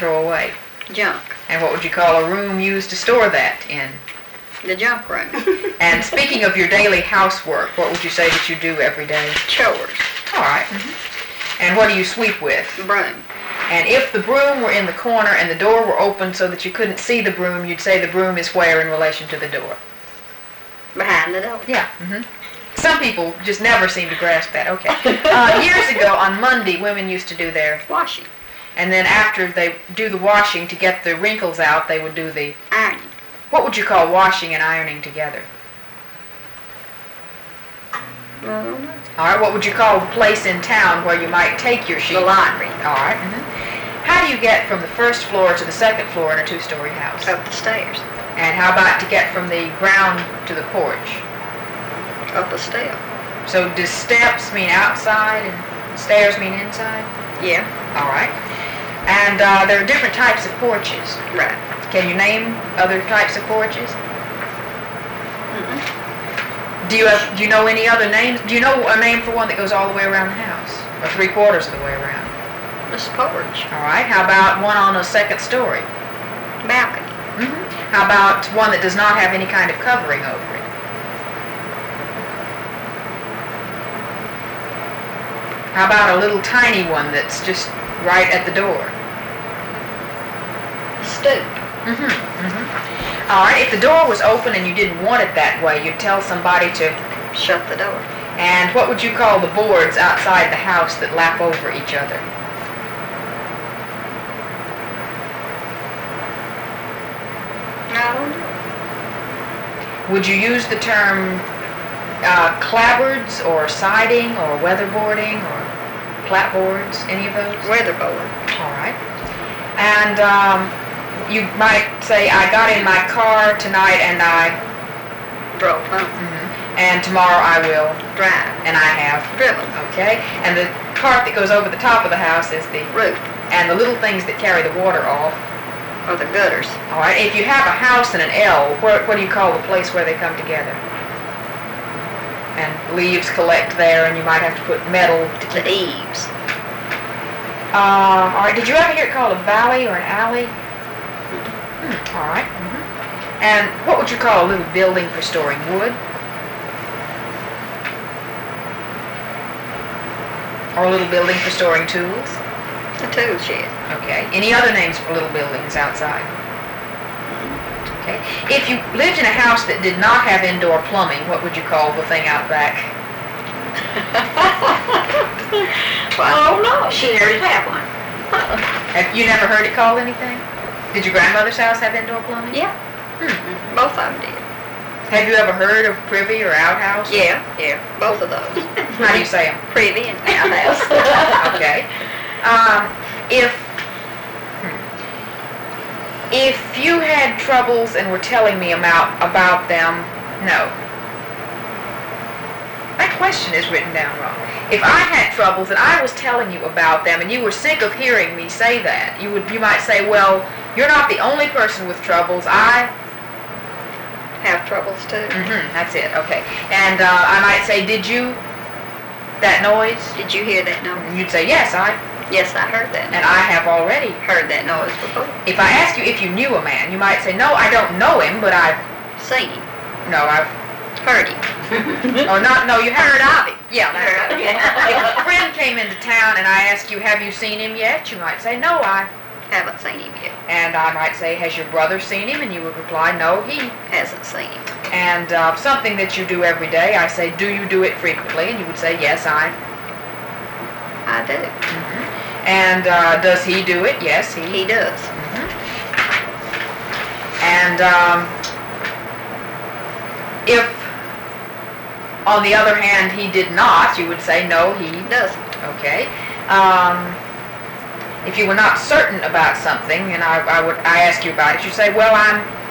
throw away? Junk. And what would you call a room used to store that in? The junk room. And speaking of your daily housework, what would you say that you do every day? Chores. All right. And what do you sweep with? Broom. And if the broom were in the corner and the door were open so that you couldn't see the broom, you'd say the broom is where in relation to the door? Behind the door. Yeah. Some people just never seem to grasp that. Okay. Years ago on Monday, women used to do their washing. And then after they do the washing to get the wrinkles out, they would do the ironing. What would you call washing and ironing together? All right. What would you call the place in town where you might take your sheets? The laundry. All right. How do you get from the first floor to the second floor in a two-story house? Up the stairs. And how about to get from the ground to the porch? Up a step. So does steps mean outside and stairs mean inside? Yeah. All right. And there are different types of porches. Right. Can you name other types of porches? Do you know any other names? Do you know a name for one that goes all the way around the house? Or 3/4 of the way around? The porch. All right. How about one on a second story? Balcony. How about one that does not have any kind of covering over it? How about a little tiny one that's just right at the door? Stoop. All right. If the door was open and you didn't want it that way, you'd tell somebody to shut the door. And what would you call the boards outside the house that lap over each other? I don't know. Would you use the term clapboards or siding or weatherboarding or clapboards, any of those? Weatherboard. All right. And you might say, I got in my car tonight and I drove home. And tomorrow I will drive. And I have driven. Okay. And the part that goes over the top of the house is the roof. And the little things that carry the water off are the gutters. All right. If you have a house and an L, what do you call the place where they come together? And leaves collect there, and you might have to put metal to keep the eaves. All right. Did you ever hear it called a valley or an alley? All right. And what would you call a little building for storing wood? Or a little building for storing tools? A tool shed. Okay. Any other names for little buildings outside? Okay. If you lived in a house that did not have indoor plumbing, what would you call the thing out back? Well, I don't know. She never did have one. Have you never heard it called anything? Did your grandmother's house have indoor plumbing? Yeah. Both of them did. Have you ever heard of privy or outhouse? Yeah, both of those. How do you say them? Privy and outhouse. Okay. If you had troubles and were telling me about them, no. That question is written down wrong. If I had troubles and I was telling you about them and you were sick of hearing me say that, you might say, well, you're not the only person with troubles. I have troubles too. That's it. Okay. And I might say, did you? That noise? Did you hear that noise? You'd say, yes, I heard that noise. And I have already heard that noise before. If I ask you if you knew a man, you might say, no, I don't know him, but I've seen him. No, I've heard him. No, you heard of him. Yeah, heard of him. If a friend came into town and I asked you, have you seen him yet? You might say, no, I haven't seen him yet. And I might say, has your brother seen him? And you would reply, no, he hasn't seen him. And something that you do every day, I say, do you do it frequently? And you would say, yes, I do. And does he do it? Yes, he does. And if, on the other hand, he did not, you would say, no, he doesn't. Okay. If you were not certain about something, and I ask you about it, you say, well, I'm